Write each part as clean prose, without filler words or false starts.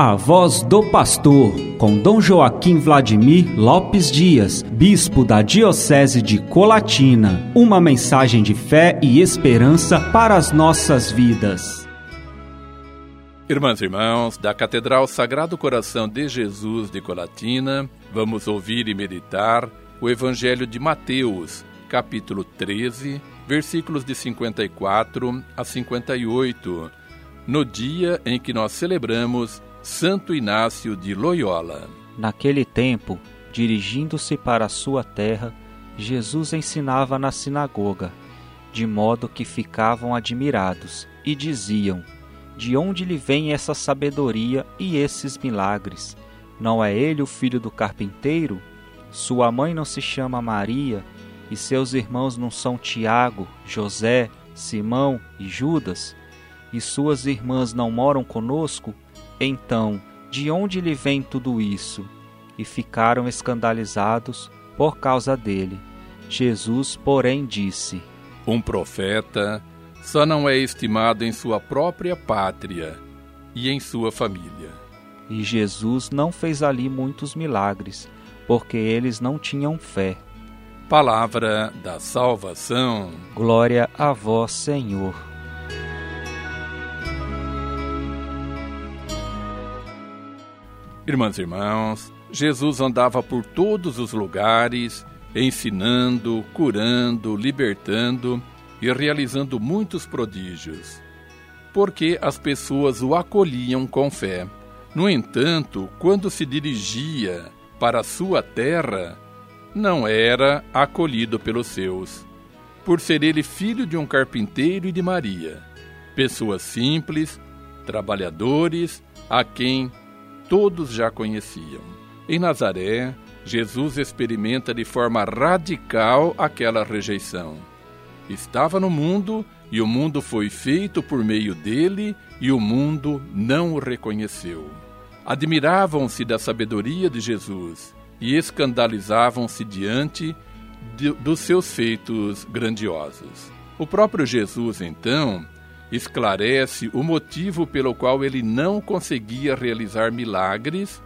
A Voz do Pastor, com Dom Joaquim Vladimir Lopes Dias, bispo da Diocese de Colatina. Uma mensagem de fé e esperança para as nossas vidas. Irmãs e irmãos, da Catedral Sagrado Coração de Jesus de Colatina, vamos ouvir e meditar o Evangelho de Mateus, capítulo 13, versículos de 54 a 58, no dia em que nós celebramos Santo Inácio de Loyola. Naquele tempo, dirigindo-se para a sua terra, Jesus ensinava na sinagoga, de modo que ficavam admirados e diziam: de onde lhe vem essa sabedoria e esses milagres? Não é ele o filho do carpinteiro? Sua mãe não se chama Maria, e seus irmãos não são Tiago, José, Simão e Judas? E suas irmãs não moram conosco? Então, de onde lhe vem tudo isso? E ficaram escandalizados por causa dele. Jesus, porém, disse: Um profeta só não é estimado em sua própria pátria e em sua família. E Jesus não fez ali muitos milagres, porque eles não tinham fé. Palavra da salvação. Glória a vós, Senhor. Irmãs e irmãos, Jesus andava por todos os lugares, ensinando, curando, libertando e realizando muitos prodígios, porque as pessoas o acolhiam com fé. No entanto, quando se dirigia para a sua terra, não era acolhido pelos seus, por ser ele filho de um carpinteiro e de Maria, pessoas simples, trabalhadores, a quem todos já conheciam. Em Nazaré, Jesus experimenta de forma radical aquela rejeição. Estava no mundo, e o mundo foi feito por meio dele, e o mundo não o reconheceu. Admiravam-se da sabedoria de Jesus e escandalizavam-se diante dos seus feitos grandiosos. O próprio Jesus, então, esclarece o motivo pelo qual ele não conseguia realizar milagres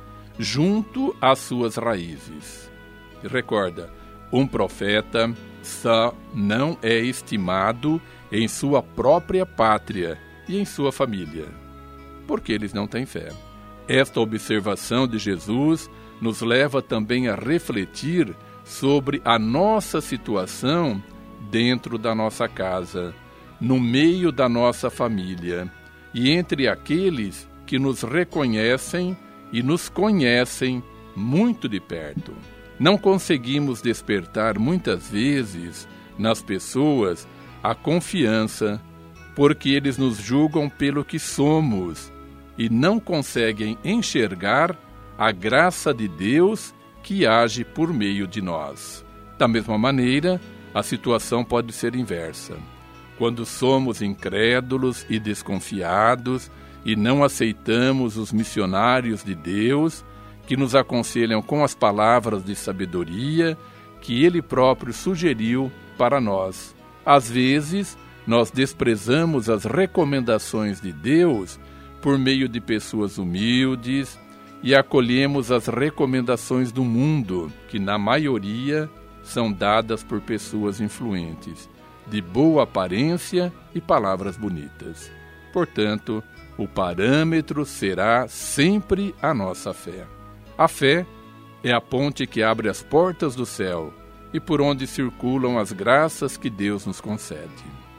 junto às suas raízes. E recorda, um profeta só não é estimado em sua própria pátria e em sua família, porque eles não têm fé. Esta observação de Jesus nos leva também a refletir sobre a nossa situação dentro da nossa casa, no meio da nossa família e entre aqueles que nos reconhecem e nos conhecem muito de perto. Não conseguimos despertar muitas vezes nas pessoas a confiança, porque eles nos julgam pelo que somos e não conseguem enxergar a graça de Deus que age por meio de nós. Da mesma maneira, a situação pode ser inversa. Quando somos incrédulos e desconfiados e não aceitamos os missionários de Deus, que nos aconselham com as palavras de sabedoria que Ele próprio sugeriu para nós. Às vezes, nós desprezamos as recomendações de Deus por meio de pessoas humildes e acolhemos as recomendações do mundo, que na maioria são dadas por pessoas influentes, de boa aparência e palavras bonitas. Portanto, o parâmetro será sempre a nossa fé. A fé é a ponte que abre as portas do céu e por onde circulam as graças que Deus nos concede.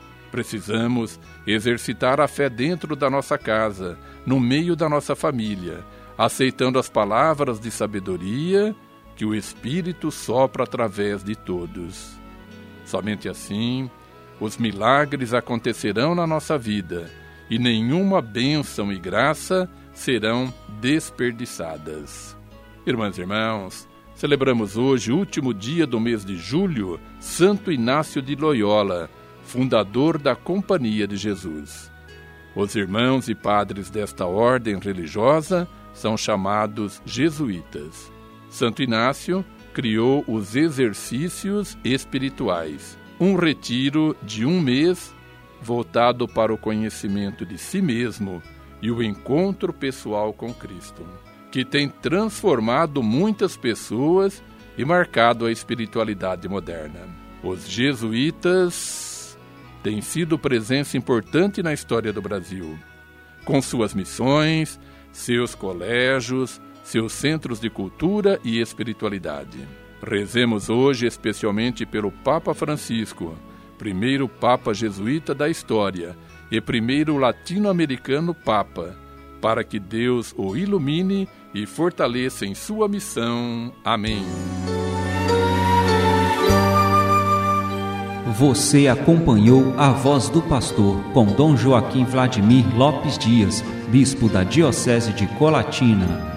Precisamos exercitar a fé dentro da nossa casa, no meio da nossa família, aceitando as palavras de sabedoria que o Espírito sopra através de todos. Somente assim, os milagres acontecerão na nossa vida e nenhuma bênção e graça serão desperdiçadas. Irmãs e irmãos, celebramos hoje, último dia do mês de julho, Santo Inácio de Loyola, fundador da Companhia de Jesus. Os irmãos e padres desta ordem religiosa são chamados jesuítas. Santo Inácio criou os exercícios espirituais, um retiro de um mês voltado para o conhecimento de si mesmo e o encontro pessoal com Cristo, que tem transformado muitas pessoas e marcado a espiritualidade moderna. Os jesuítas têm sido presença importante na história do Brasil, com suas missões, seus colégios, seus centros de cultura e espiritualidade. Rezemos hoje especialmente pelo Papa Francisco, primeiro Papa jesuíta da história e primeiro latino-americano Papa, para que Deus o ilumine e fortaleça em sua missão. Amém. Você acompanhou a Voz do Pastor com Dom Joaquim Vladimir Lopes Dias, bispo da Diocese de Colatina.